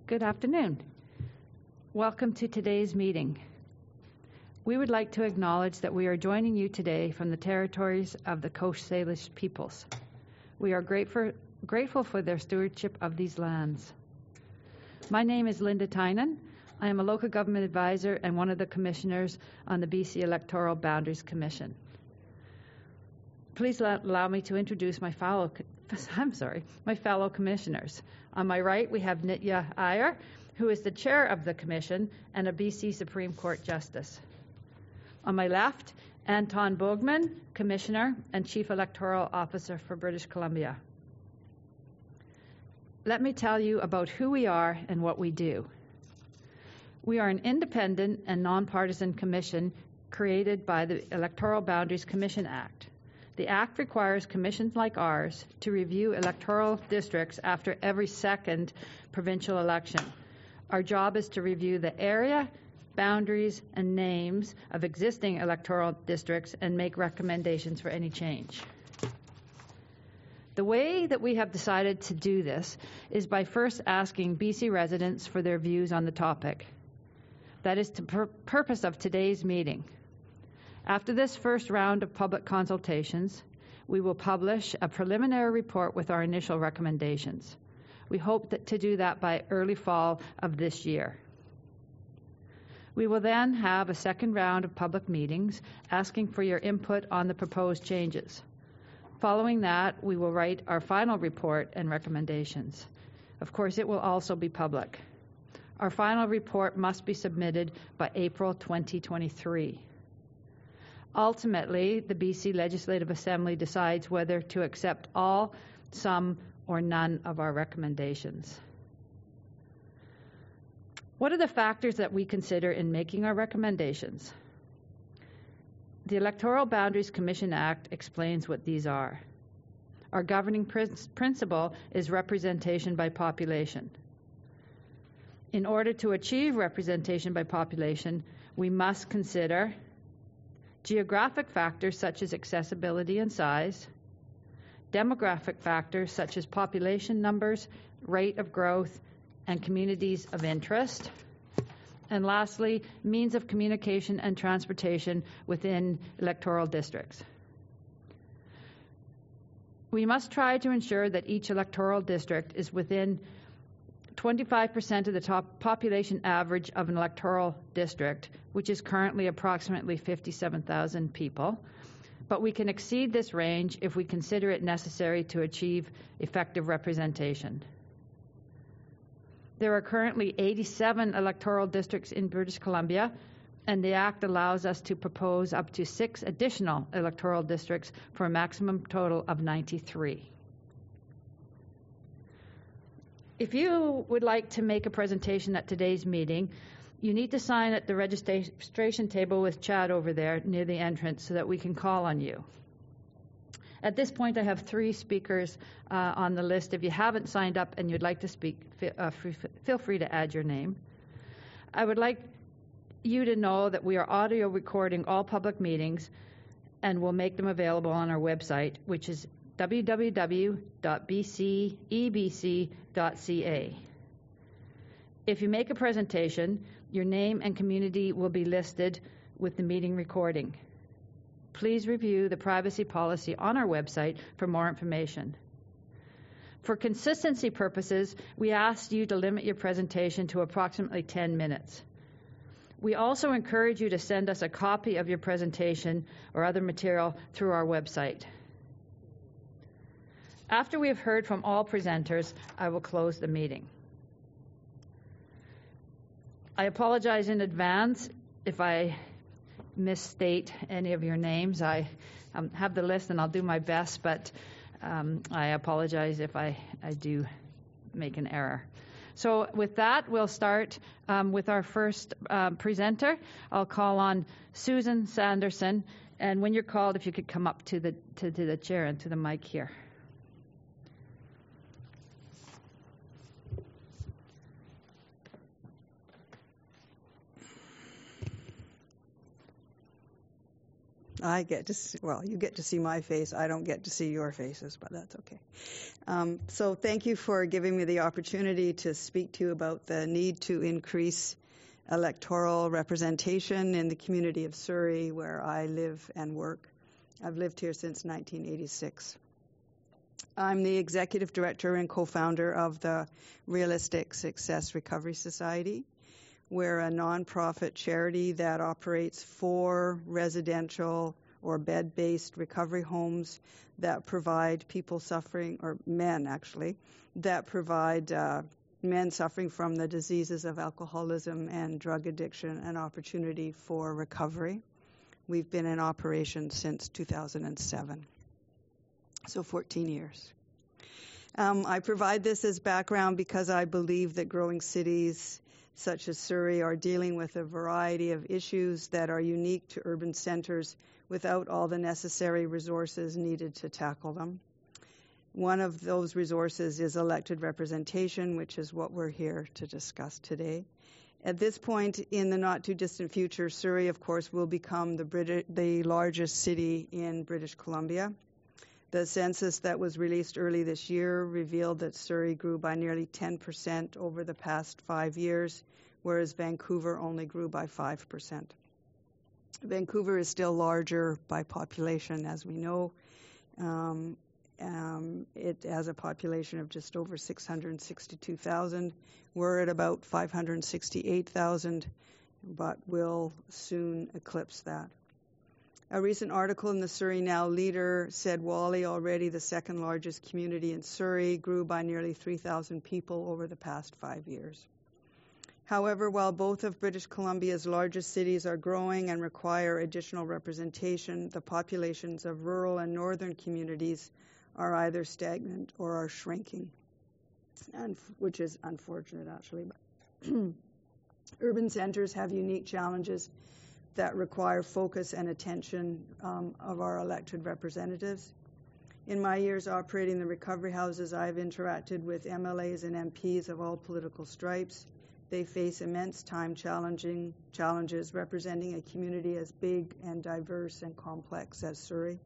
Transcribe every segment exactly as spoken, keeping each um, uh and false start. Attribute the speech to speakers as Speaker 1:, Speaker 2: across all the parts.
Speaker 1: Good afternoon. Welcome to today's meeting. We would like to acknowledge that we are joining you today from the territories of the Coast Salish peoples. We are grateful, grateful for their stewardship of these lands. My name is Linda Tynan. I am a local government advisor and one of the commissioners on the B C Electoral Boundaries Commission. Please allow me to introduce my fellow, I'm sorry, my fellow commissioners. On my right, we have Nitya Iyer, who is the chair of the commission and a B C Supreme Court Justice. On my left, Anton Bogman, Commissioner and Chief Electoral Officer for British Columbia. Let me tell you about who we are and what we do. We are an independent and nonpartisan commission created by the Electoral Boundaries Commission Act. The Act requires commissions like ours to review electoral districts after every second provincial election. Our job is to review the area, boundaries, and names of existing electoral districts and make recommendations for any change. The way that we have decided to do this is by first asking B C residents for their views on the topic. That is the pur- purpose of today's meeting. After this first round of public consultations, we will publish a preliminary report with our initial recommendations. We hope that to do that by early fall of this year. We will then have a second round of public meetings asking for your input on the proposed changes. Following that, we will write our final report and recommendations. Of course, it will also be public. Our final report must be submitted by April twenty twenty-three. Ultimately, the B C Legislative Assembly decides whether to accept all, some, or none of our recommendations. What are the factors that we consider in making our recommendations? The Electoral Boundaries Commission Act explains what these are. Our governing prin- principle is representation by population. In order to achieve representation by population, we must consider geographic factors such as accessibility and size, demographic factors such as population numbers, rate of growth, and communities of interest, and lastly, means of communication and transportation within electoral districts. We must try to ensure that each electoral district is within twenty-five percent of the top population average of an electoral district, which is currently approximately fifty-seven thousand people, but we can exceed this range if we consider it necessary to achieve effective representation. There are currently eighty-seven electoral districts in British Columbia, and the Act allows us to propose up to six additional electoral districts for a maximum total of ninety-three. If you would like to make a presentation at today's meeting, you need to sign at the registration table with Chad over there near the entrance so that we can call on you. At this point, I have three speakers uh, on the list. If you haven't signed up and you'd like to speak, uh, feel free to add your name. I would like you to know that we are audio recording all public meetings and will make them available on our website, which is w w w dot b c e b c dot c a. If you make a presentation, your name and community will be listed with the meeting recording. Please review the privacy policy on our website for more information. For consistency purposes, we asked you to limit your presentation to approximately ten minutes. We also encourage you to send us a copy of your presentation or other material through our website. After we have heard from all presenters, I will close the meeting. I apologize in advance if I misstate any of your names. I um, have the list and I'll do my best, but um, I apologize if I, I do make an error. So with that, we'll start um, with our first uh, presenter. I'll call on Susan Sanderson, and when you're called, if you could come up to the to, to the chair and to the mic here.
Speaker 2: I get to see, well, you get to see my face. I don't get to see your faces, but that's okay. Um, so thank you for giving me the opportunity to speak to you about the need to increase electoral representation in the community of Surrey, where I live and work. I've lived here since nineteen eighty-six. I'm the executive director and co-founder of the Realistic Success Recovery Society. We're a nonprofit charity that operates four residential or bed-based recovery homes that provide people suffering, or men actually, that provide uh, men suffering from the diseases of alcoholism and drug addiction an opportunity for recovery. We've been in operation since two thousand seven, so fourteen years. Um, I provide this as background because I believe that growing cities such as Surrey are dealing with a variety of issues that are unique to urban centers without all the necessary resources needed to tackle them. One of those resources is elected representation, which is what we're here to discuss today. At this point in the not-too-distant future, Surrey, of course, will become the, Brit- the largest city in British Columbia. The census that was released early this year revealed that Surrey grew by nearly ten percent over the past five years, whereas Vancouver only grew by five percent. Vancouver is still larger by population, as we know. Um, um, it has a population of just over six hundred sixty-two thousand. We're at about five hundred sixty-eight thousand, but will soon eclipse that. A recent article in the Surrey Now Leader said Whalley, already the second largest community in Surrey, grew by nearly three thousand people over the past five years. However, while both of British Columbia's largest cities are growing and require additional representation, the populations of rural and northern communities are either stagnant or are shrinking, and, which is unfortunate, actually. But urban centers have unique challenges that require focus and attention um, of our elected representatives. In my years operating the recovery houses, I've interacted with M L As and M Ps of all political stripes. They face immense time challenging challenges representing a community as big and diverse and complex as Surrey.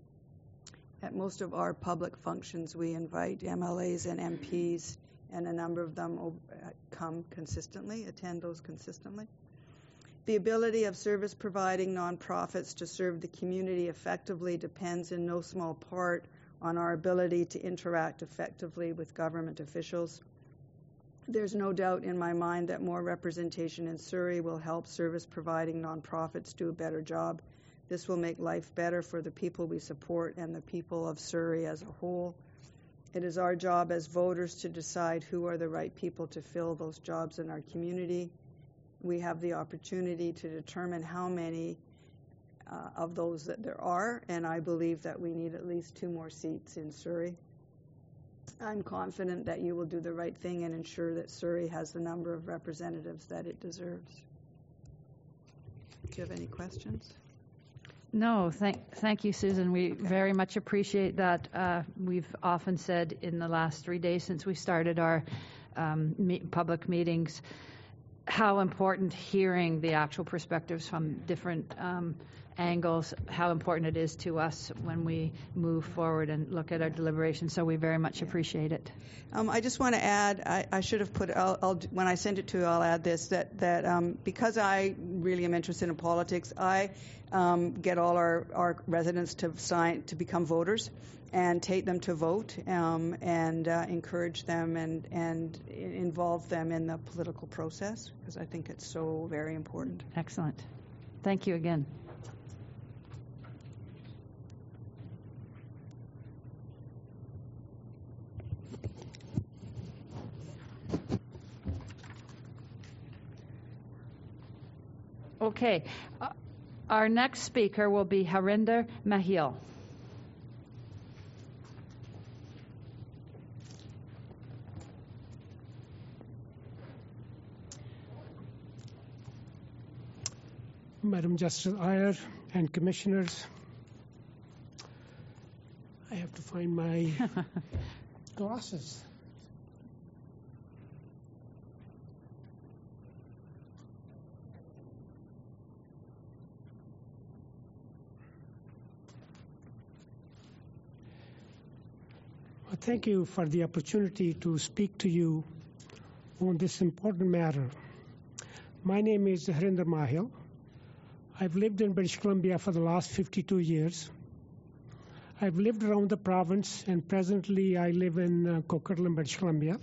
Speaker 2: At most of our public functions, we invite M L As and M Ps, and a number of them come consistently, attend those consistently. The ability of service-providing nonprofits to serve the community effectively depends in no small part on our ability to interact effectively with government officials. There's no doubt in my mind that more representation in Surrey will help service-providing nonprofits do a better job. This will make life better for the people we support and the people of Surrey as a whole. It is our job as voters to decide who are the right people to fill those jobs in our community. We have the opportunity to determine how many uh, of those that there are, and I believe that we need at least two more seats in Surrey. I'm confident that you will do the right thing and ensure that Surrey has the number of representatives that it deserves. Do you have any questions?
Speaker 1: No, thank, thank you, Susan. We okay. very much appreciate that. Uh, we've often said in the last three days since we started our um, meet, public meetings how important hearing the actual perspectives from different um, angles, how important it is to us when we move forward and look at our deliberations. So we very much appreciate it.
Speaker 2: Um, I just want to add, I, I should have put, I'll, I'll, when I send it to you, I'll add this, that, that um, because I really am interested in politics, I um, get all our, our residents to sign, to become voters and take them to vote um, and uh, encourage them and, and involve them in the political process, because I think it's so very important.
Speaker 1: Excellent. Thank you again. Okay, uh, our next speaker will be Harinder Mahil.
Speaker 3: Madam Justice Iyer and Commissioners, I have to find my glasses. thank you for the opportunity to speak to you on this important matter. My name is Harinder Mahil. I've lived in British Columbia for the last fifty-two years. I've lived around the province, and presently I live in uh, Coquitlam, British Columbia.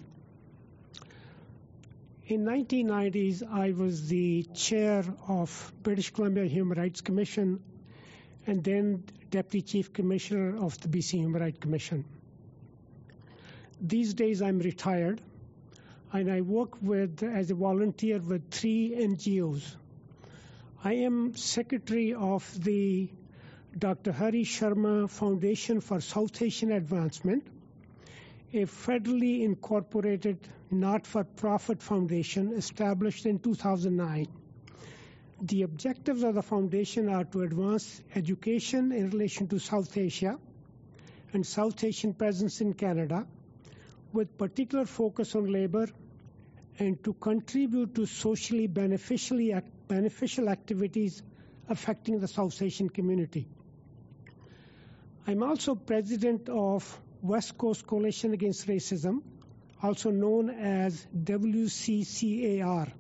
Speaker 3: In nineteen nineties, I was the chair of British Columbia Human Rights Commission and then Deputy Chief Commissioner of the B C Human Rights Commission. These days I'm retired, and I work with as a volunteer with three N G Os. I am secretary of the Doctor Hari Sharma Foundation for South Asian Advancement, a federally incorporated not-for-profit foundation established in two thousand nine. The objectives of the foundation are to advance education in relation to South Asia and South Asian presence in Canada, with particular focus on labor, and to contribute to socially beneficially, beneficial activities affecting the South Asian community. I'm also president of West Coast Coalition Against Racism, also known as W C C A R.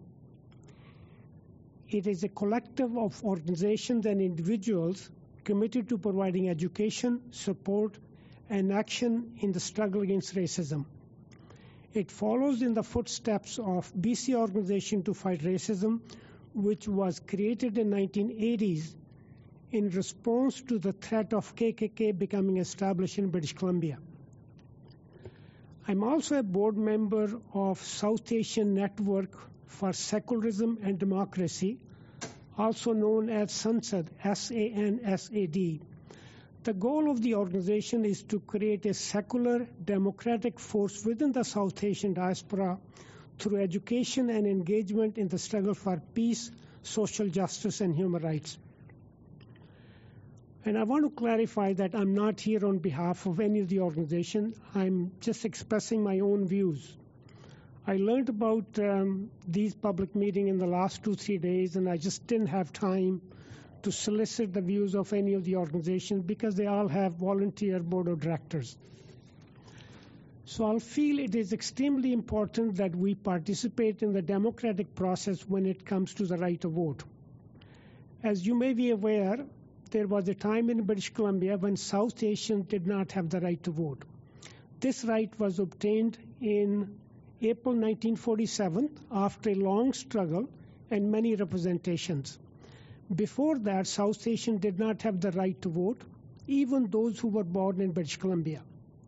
Speaker 3: It is a collective of organizations and individuals committed to providing education, support, and action in the struggle against racism. It follows in the footsteps of B C Organization to Fight Racism, which was created in nineteen eighties in response to the threat of K K K becoming established in British Columbia. I'm also a board member of South Asian Network for Secularism and Democracy, also known as SANSAD, S A N S A D. The goal of the organization is to create a secular, democratic force within the South Asian diaspora through education and engagement in the struggle for peace, social justice, and human rights. And I want to clarify that I'm not here on behalf of any of the organization. I'm just expressing my own views. I learned about um, these public meetings in the last two, three days, and I just didn't have time to solicit the views of any of the organizations because they all have volunteer board of directors. So I feel it is extremely important that we participate in the democratic process when it comes to the right to vote. As you may be aware, there was a time in British Columbia when South Asians did not have the right to vote. This right was obtained in April nineteen forty-seven after a long struggle and many representations. Before that, South Asians did not have the right to vote, even those who were born in British Columbia.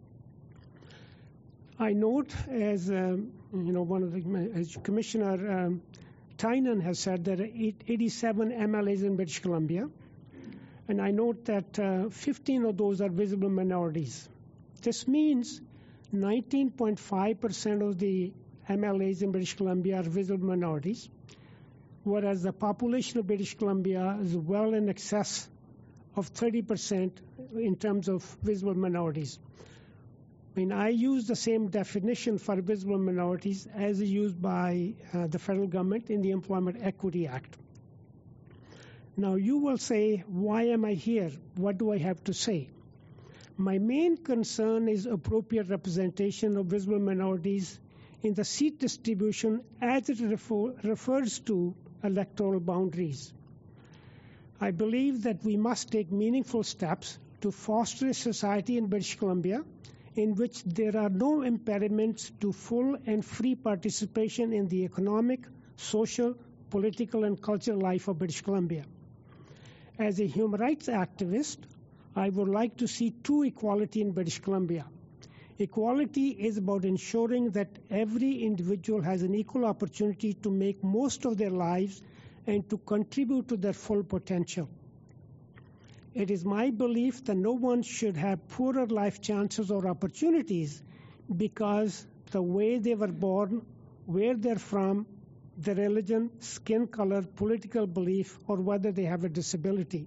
Speaker 3: I note, as um, you know, one of the as Commissioner um, Tynan has said, there are eighty-seven M L As in British Columbia, and I note that uh, fifteen of those are visible minorities. This means nineteen point five percent of the M L As in British Columbia are visible minorities, whereas the population of British Columbia is well in excess of thirty percent in terms of visible minorities. I mean, I use the same definition for visible minorities as is used by uh, the federal government in the Employment Equity Act. Now, you will say, why am I here? What do I have to say? My main concern is appropriate representation of visible minorities in the seat distribution as it refer, refers to electoral boundaries. I believe that we must take meaningful steps to foster a society in British Columbia in which there are no impediments to full and free participation in the economic, social, political, and cultural life of British Columbia. As a human rights activist, I would like to see true equality in British Columbia. Equality is about ensuring that every individual has an equal opportunity to make most of their lives and to contribute to their full potential. It is my belief that no one should have poorer life chances or opportunities because the way they were born, where they're from, their religion, skin color, political belief, or whether they have a disability.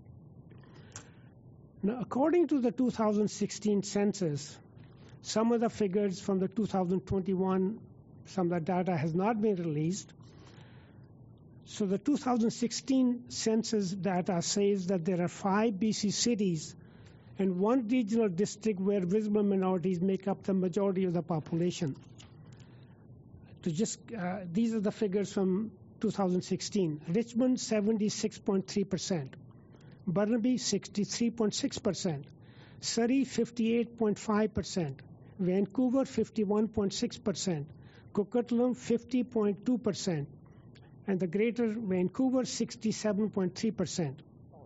Speaker 3: Now, according to the two thousand sixteen census, some of the figures from the two thousand twenty-one, some of the data has not been released. So the two thousand sixteen census data says that there are five B C cities and one regional district where visible minorities make up the majority of the population. To just uh, these are the figures from two thousand sixteen. Richmond, seventy-six point three percent. Burnaby, sixty-three point six percent. Surrey, fifty-eight point five percent. Vancouver, fifty-one point six percent. Coquitlam, fifty point two percent. And the Greater Vancouver, sixty-seven point three percent.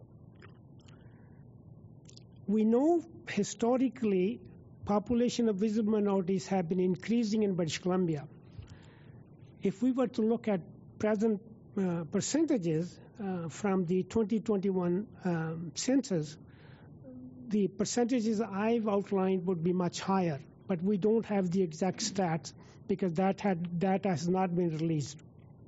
Speaker 3: We know historically population of visible minorities have been increasing in British Columbia. If we were to look at present uh, percentages uh, from the twenty twenty-one um, census, the percentages I've outlined would be much higher, but we don't have the exact stats because that had, data has not been released.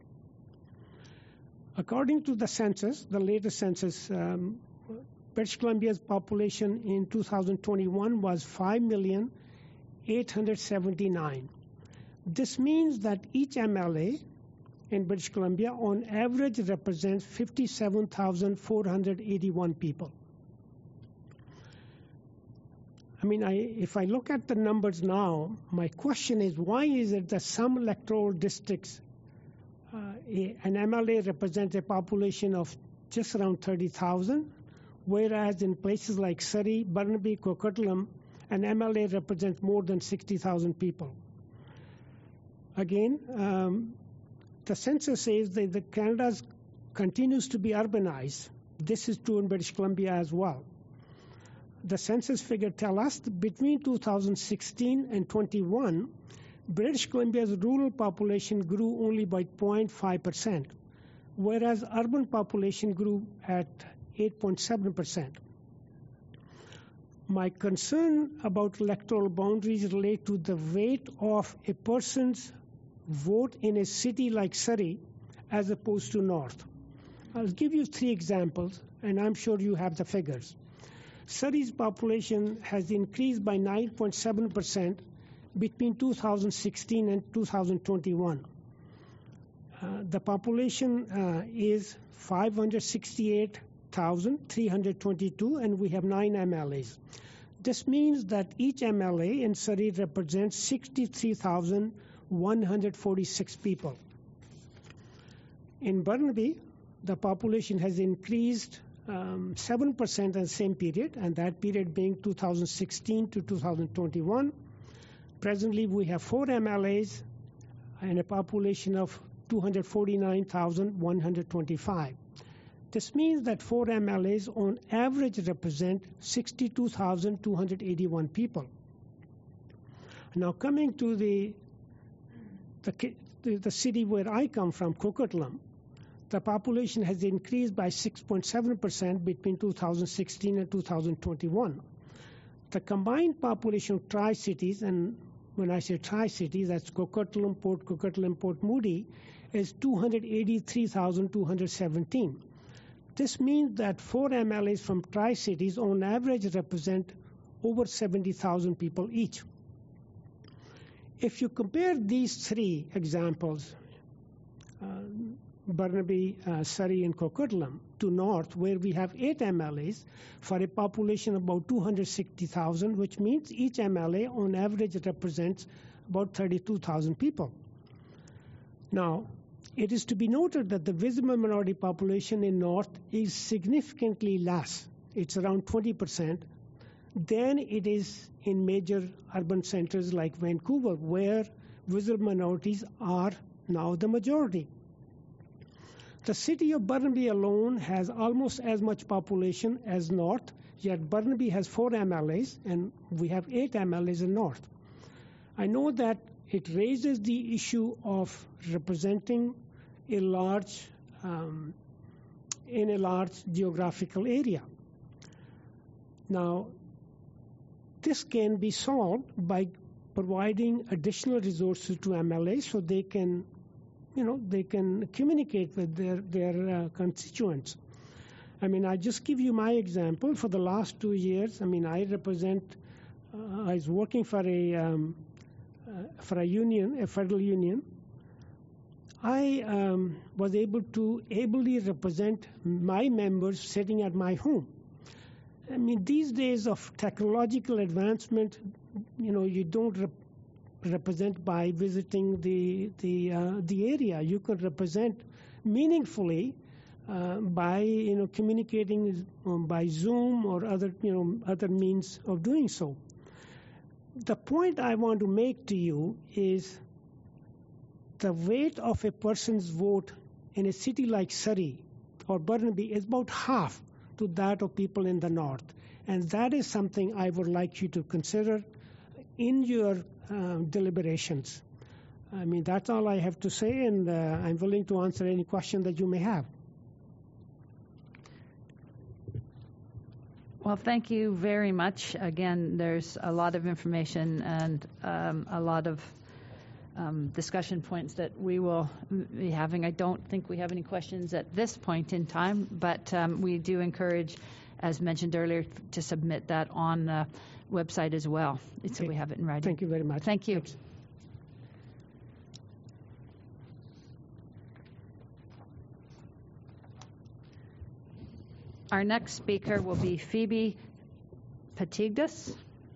Speaker 3: According to the census, the latest census, um, British Columbia's population in two thousand twenty-one was five million eight hundred seventy-nine. This means that each M L A in British Columbia on average represents fifty-seven thousand four hundred eighty-one people. I mean, I, if I look at the numbers now, my question is, why is it that some electoral districts, uh, a, an M L A represents a population of just around thirty thousand, whereas in places like Surrey, Burnaby, Coquitlam, an M L A represents more than sixty thousand people? Again, um, the census says that the Canada continues to be urbanized. This is true in British Columbia as well. The census figure tell us that between two thousand sixteen and twenty-one, British Columbia's rural population grew only by zero point five percent, whereas urban population grew at eight point seven percent. My concern about electoral boundaries relate to the weight of a person's vote in a city like Surrey as opposed to North. I'll give you three examples, and I'm sure you have the figures. Surrey's population has increased by nine point seven percent between two thousand sixteen and two thousand twenty-one. Uh, the population uh, is five hundred sixty-eight thousand three hundred twenty-two, and we have nine M L As. This means that each M L A in Surrey represents sixty-three thousand one hundred forty-six people. In Burnaby, the population has increased um, seven percent in the same period, and that period being two thousand sixteen to two thousand twenty-one. Presently, we have four M L As and a population of two hundred forty-nine thousand one hundred twenty-five. This means that four M L As on average represent sixty-two thousand two hundred eighty-one people. Now coming to the, the, the city where I come from, Coquitlam, the population has increased by six point seven percent between two thousand sixteen and two thousand twenty-one. The combined population of Tri-Cities, and when I say Tri-Cities, that's Coquitlam, Port Coquitlam, Port Moody, is two hundred eighty-three thousand two hundred seventeen. This means that four M L As from Tri-Cities on average represent over seventy thousand people each. If you compare these three examples, uh, Burnaby, uh, Surrey, and Coquitlam, to North, where we have eight M L As for a population of about two hundred sixty thousand, which means each M L A on average represents about thirty-two thousand people. Now, it is to be noted that the visible minority population in North is significantly less. It's around twenty percent than it is in major urban centers like Vancouver, where visible minorities are now the majority. The city of Burnaby alone has almost as much population as North, yet Burnaby has four M L As and we have eight M L As in North. I know that it raises the issue of representing a large, um, in a large geographical area. Now, this can be solved by providing additional resources to M L As so they can, you know, they can communicate with their, their uh, constituents. I mean, I just give you my example. For the last two years, I mean, I represent, uh, I was working for a, um, uh, for a union, a federal union. I um, was able to ably represent my members sitting at my home. I mean, these days of technological advancement, you know, you don't rep- represent by visiting the the uh, the area. You can represent meaningfully uh, by you know communicating um, by Zoom or other you know other means of doing so. The point I want to make to you is the weight of a person's vote in a city like Surrey or Burnaby is about half to that of people in the north. And that is something I would like you to consider in your uh, deliberations. I mean, that's all I have to say, and uh, I'm willing to answer any question that you may have.
Speaker 1: Well, thank you very much. Again, there's a lot of information and um, a lot of um, discussion points that we will be having. I don't think we have any questions at this point in time, but um, we do encourage, as mentioned earlier, to submit that on the website as well, so
Speaker 3: Okay.
Speaker 1: we have it in writing.
Speaker 3: Thank you very much.
Speaker 1: Thank you.
Speaker 3: Thanks.
Speaker 1: Our next speaker will be Phoebe Patigdas.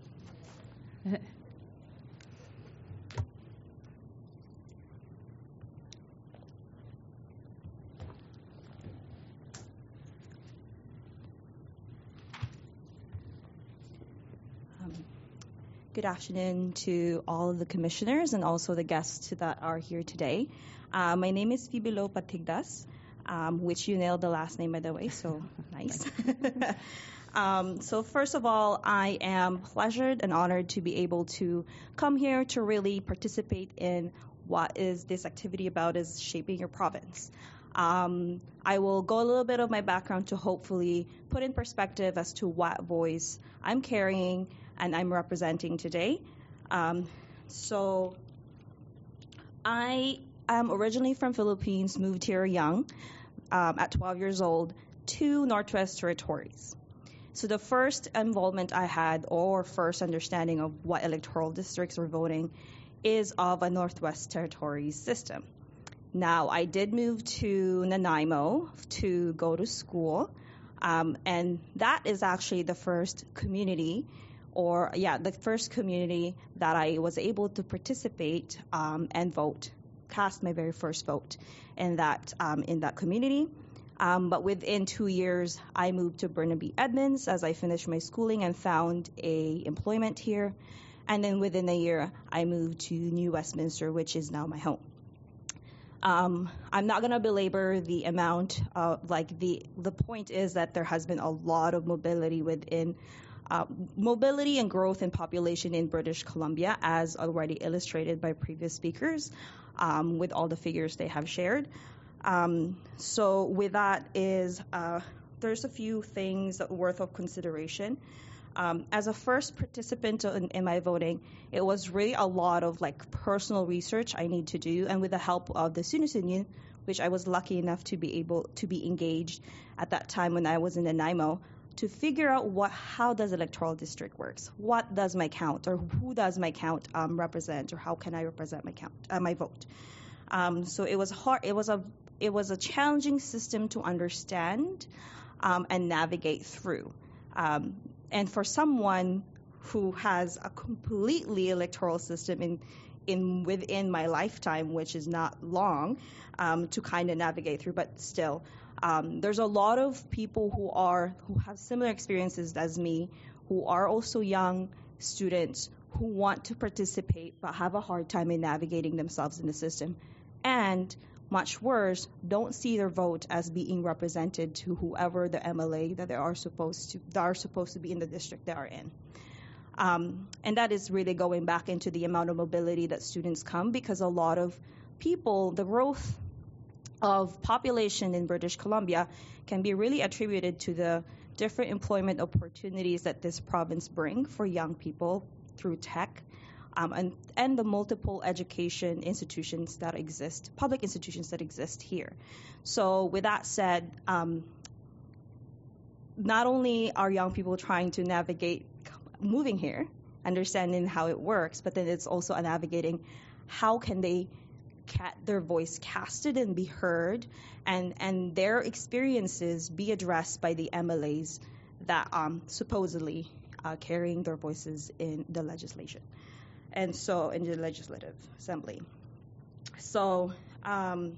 Speaker 4: Good afternoon to all of the commissioners and also the guests that are here today. Uh, my name is Phoebe Patigdas, um, which you nailed the last name, by the way, so nice. um, so first of all, I am pleasured and honored to be able to come here to really participate in what is this activity about, is shaping your province. Um, I will go a little bit of my background to hopefully put in perspective as to what voice I'm carrying and I'm representing today. Um, so I am originally from Philippines, moved here young, um, at twelve years old, to Northwest Territories. So the first involvement I had, or first understanding of what electoral districts were voting, is of a Northwest Territories system. Now, I did move to Nanaimo to go to school, um, and that is actually the first community or yeah, the first community that I was able to participate um, and vote, cast my very first vote in that um, in that community. Um, but within two years, I moved to Burnaby Edmonds as I finished my schooling and found a employment here. And then within a year, I moved to New Westminster, which is now my home. Um, I'm not going to belabor the amount of, like, the the point is that there has been a lot of mobility within Uh, mobility and growth in population in British Columbia, as already illustrated by previous speakers, um, with all the figures they have shared. Um, so with that is, uh, there's a few things that worth of consideration. Um, as a first participant in, in my voting, it was really a lot of like personal research I need to do, and with the help of the Students' Union, which I was lucky enough to be able to be engaged at that time when I was in Nanaimo, to figure out what, how does electoral district works? What does my count, or who does my count um, represent, or how can I represent my count, uh, my vote? Um, so it was hard. It was a it was a challenging system to understand um, and navigate through. Um, and for someone who has a completely electoral system in in within my lifetime, which is not long, um, to kind of navigate through, but still. Um, there's a lot of people who are who have similar experiences as me, who are also young students who want to participate but have a hard time in navigating themselves in the system, and much worse, don't see their vote as being represented to whoever the M L A that they are supposed to that are supposed to be in the district they are in. Um, and that is really going back into the amount of mobility that students come, because a lot of people, the growth of population in British Columbia can be really attributed to the different employment opportunities that this province brings for young people through tech, um, and, and the multiple education institutions that exist, public institutions that exist here. So with that said, um, not only are young people trying to navigate moving here, understanding how it works, but then it's also navigating how can they Cat, their voice casted and be heard, and, and their experiences be addressed by the M L As that um, supposedly uh, carrying their voices in the legislation, and so in the legislative assembly. So um,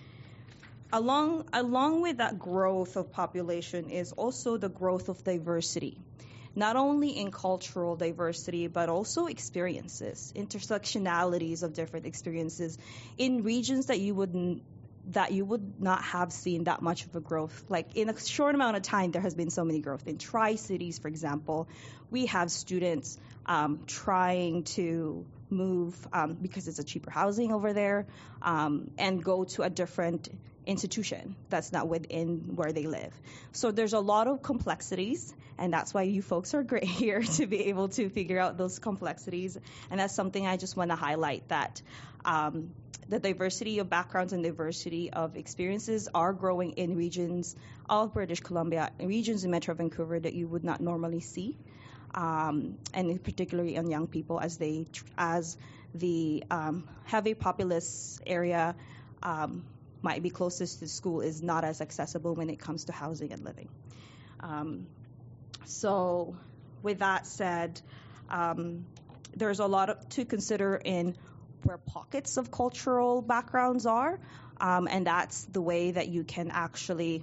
Speaker 4: along along with that growth of population is also the growth of diversity, not only in cultural diversity, but also experiences, intersectionalities of different experiences in regions that you wouldn't that you would not have seen that much of a growth. Like in a short amount of time, there has been so many growth. In Tri-Cities, for example, we have students um, trying to move um, because it's a cheaper housing over there um, and go to a different institution that's not within where they live. So there's a lot of complexities, and that's why you folks are great here to be able to figure out those complexities. And that's something I just want to highlight, that um, the diversity of backgrounds and diversity of experiences are growing in regions of British Columbia, regions in Metro Vancouver that you would not normally see, um, and particularly on young people as they as the um, heavy populous area um, might be closest to school is not as accessible when it comes to housing and living. Um, so with that said, um, there's a lot of, to consider in where pockets of cultural backgrounds are, um, and that's the way that you can actually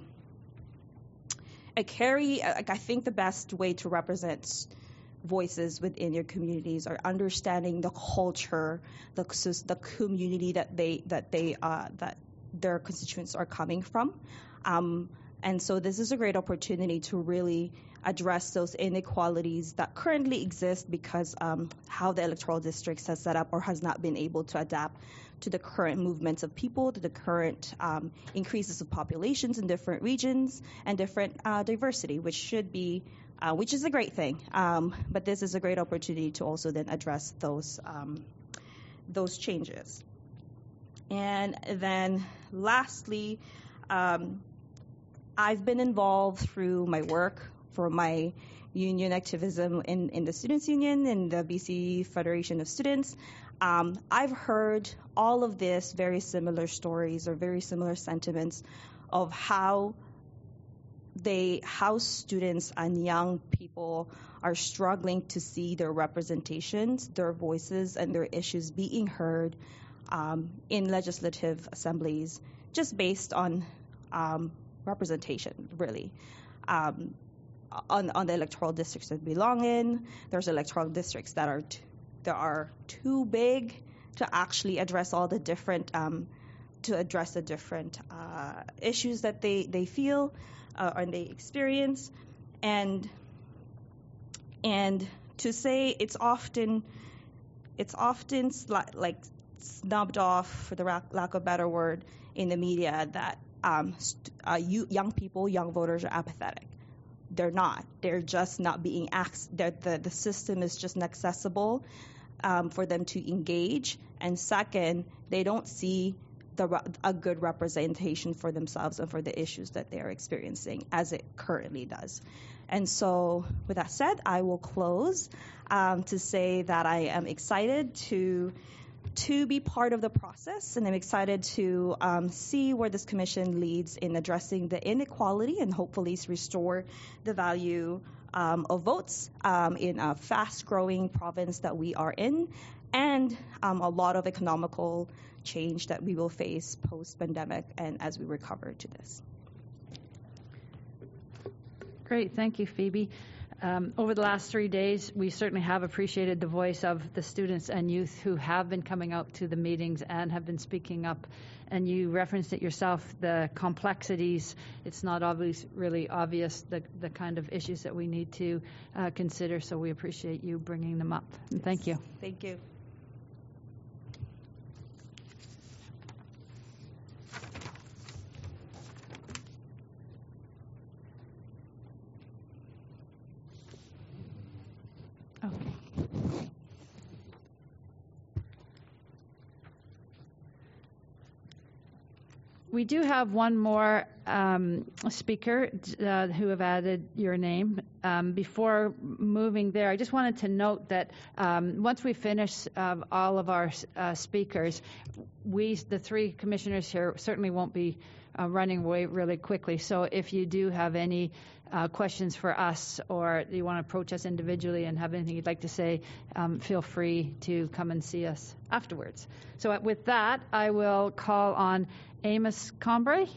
Speaker 4: uh, carry, like, I think the best way to represent voices within your communities are understanding the culture, the, the community that they, that they, uh, that their constituents are coming from. Um, and so this is a great opportunity to really address those inequalities that currently exist because um, how the electoral districts has set up or has not been able to adapt to the current movements of people, to the current um, increases of populations in different regions and different uh, diversity, which should be, uh, which is a great thing. Um, but this is a great opportunity to also then address those um, those changes. And then lastly, um, I've been involved through my work for my union activism in, in the Students' Union, in the B C Federation of Students. Um, I've heard all of this very similar stories or very similar sentiments of how they, how students and young people are struggling to see their representations, their voices, and their issues being heard um, in legislative assemblies, just based on um, representation, really. Um, on, on the electoral districts that belong in, there's electoral districts that are t- that are too big to actually address all the different um, to address the different uh, issues that they they feel uh, and they experience, and and to say it's often it's often sli- like snubbed off, for the lack of a better word, in the media that um, st- uh, you, young people, young voters are apathetic. They're not. They're just not being asked. The, the system is just inaccessible um, for them to engage. And second, they don't see the, a good representation for themselves and for the issues that they're experiencing as it currently does. And so with that said, I will close um, to say that I am excited to to be part of the process, and I'm excited to um, see where this commission leads in addressing the inequality and hopefully restore the value um, of votes um, in a fast-growing province that we are in, and um, a lot of economical change that we will face post-pandemic and as we recover to this.
Speaker 1: Great, thank you, Phoebe. Um, over the last three days, we certainly have appreciated the voice of the students and youth who have been coming out to the meetings and have been speaking up. And you referenced it yourself, the complexities. It's not always really obvious, the, the kind of issues that we need to uh, consider. So we appreciate you bringing them up. And thank you.
Speaker 4: Thank you.
Speaker 1: Okay. We do have one more um, speaker uh, who have added your name. um, before moving there, I just wanted to note that um, once we finish uh, all of our uh, speakers, we, the three commissioners here, certainly won't be uh, running away really quickly. So if you do have any uh, questions for us, or you want to approach us individually and have anything you'd like to say, um, feel free to come and see us afterwards. So with that, I will call on Amos Combray.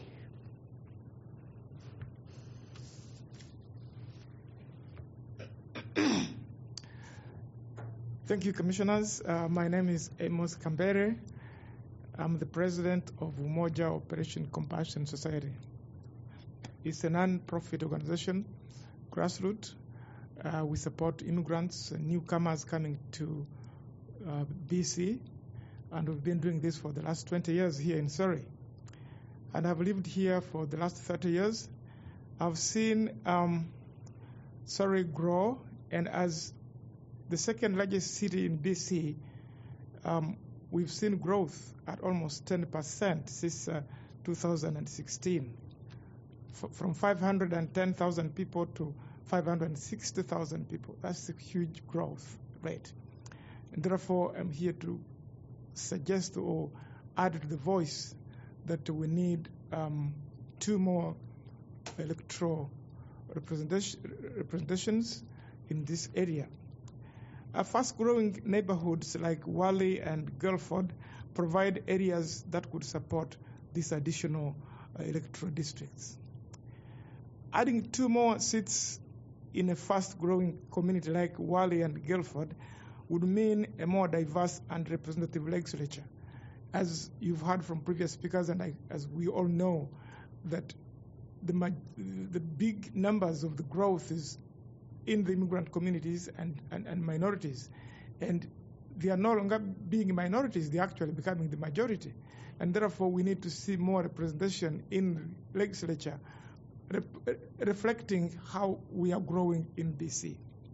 Speaker 5: Thank you, Commissioners. Uh, my name is Amos Kambere. I'm the president of Umoja Operation Compassion Society. It's a non-profit organization, grassroots. Uh, we support immigrants and newcomers coming to uh, B C, and we've been doing this for the last twenty years here in Surrey. And I've lived here for the last thirty years. I've seen um, Surrey grow, and as the second largest city in B C, um, we've seen growth at almost ten percent since uh, two thousand sixteen, F- from five hundred ten thousand people to five hundred sixty thousand people. That's a huge growth rate. And therefore, I'm here to suggest or add to the voice that we need um, two more electoral representation, representations in this area. Uh, fast-growing neighborhoods like Whalley and Guildford provide areas that could support these additional uh, electoral districts. Adding two more seats in a fast-growing community like Whalley and Guildford would mean a more diverse and representative legislature. As you've heard from previous speakers, and I, as we all know, that the, the big numbers of the growth is in the immigrant communities and, and, and minorities. And they are no longer being minorities, they're actually becoming the majority. And therefore, we need to see more representation in the legislature rep- reflecting how we are growing in B C.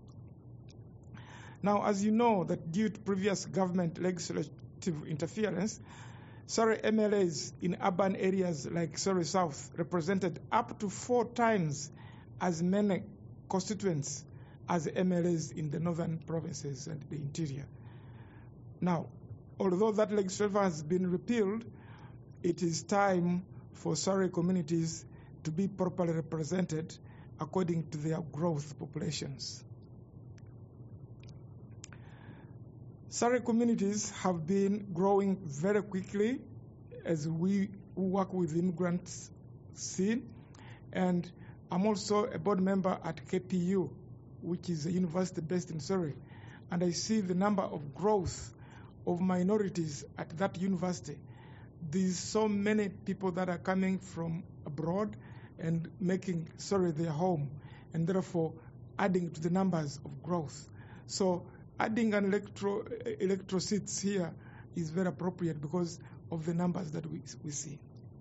Speaker 5: Now, as you know, that due to previous government legislative interference, Surrey M L As in urban areas like Surrey South represented up to four times as many constituents as M L As in the northern provinces and the interior. Now, although that legislation has been repealed, it is time for Surrey communities to be properly represented according to their growth populations. Surrey communities have been growing very quickly as we work with the immigrants scene, and I'm also a board member at K P U, which is a university based in Surrey, and I see the number of growth of minorities at that university. There's so many people that are coming from abroad and making Surrey their home, and therefore adding to the numbers of growth. So adding an electro, electro seats here is very appropriate because of the numbers that we, we see.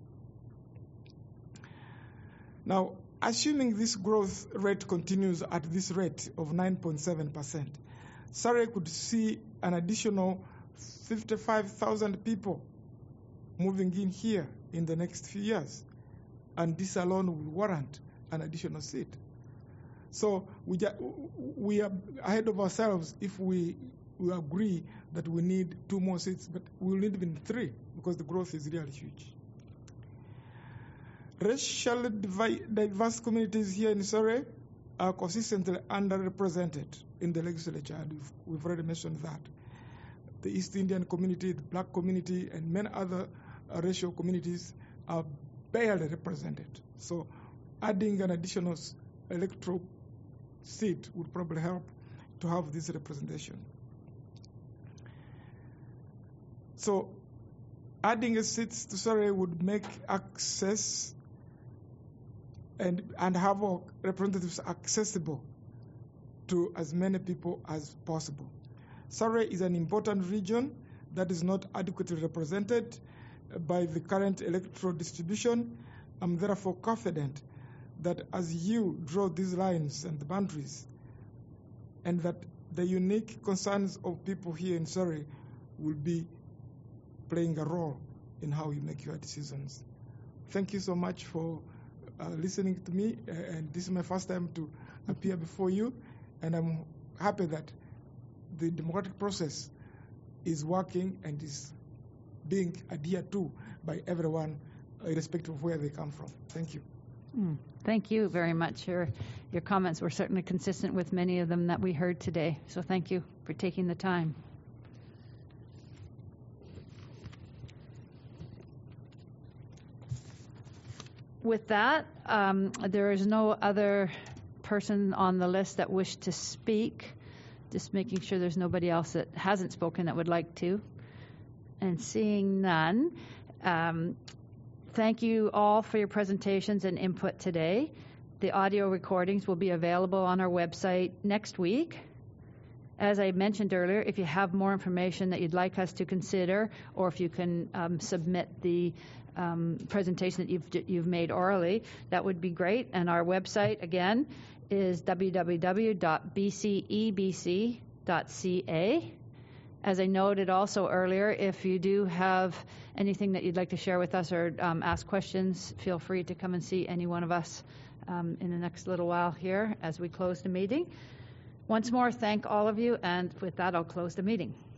Speaker 5: Now, assuming this growth rate continues at this rate of nine point seven percent, Surrey could see an additional fifty-five thousand people moving in here in the next few years, and this alone will warrant an additional seat. So we, we are ahead of ourselves if we, we agree that we need two more seats, but we'll need even three because the growth is really huge. Racially diverse communities here in Surrey are consistently underrepresented in the legislature, and we've, we've already mentioned that. The East Indian community, the black community, and many other uh, racial communities are barely represented. So adding an additional electoral seat would probably help to have this representation. So adding a seat to Surrey would make access and, and have our representatives accessible to as many people as possible. Surrey is an important region that is not adequately represented by the current electoral distribution. I'm therefore confident that as you draw these lines and the boundaries, and that the unique concerns of people here in Surrey will be playing a role in how you make your decisions. Thank you so much for uh, listening to me, uh, and this is my first time to appear before you, and I'm happy that the democratic process is working and is being adhered to by everyone, irrespective of where they come from. Thank you.
Speaker 1: Mm, Thank you very much. Your, your comments were certainly consistent with many of them that we heard today. So thank you for taking the time. With that, um, there is no other person on the list that wished to speak. Just making sure there's nobody else that hasn't spoken that would like to. And seeing none, um, thank you all for your presentations and input today. The audio recordings will be available on our website next week. As I mentioned earlier, if you have more information that you'd like us to consider, or if you can um, submit the um, presentation that you've, you've made orally, that would be great. And our website, again, is w w w dot b c e b c dot c a. As I noted also earlier, if you do have anything that you'd like to share with us or um, ask questions, feel free to come and see any one of us um, in the next little while here as we close the meeting. Once more, thank all of you, and with that, I'll close the meeting.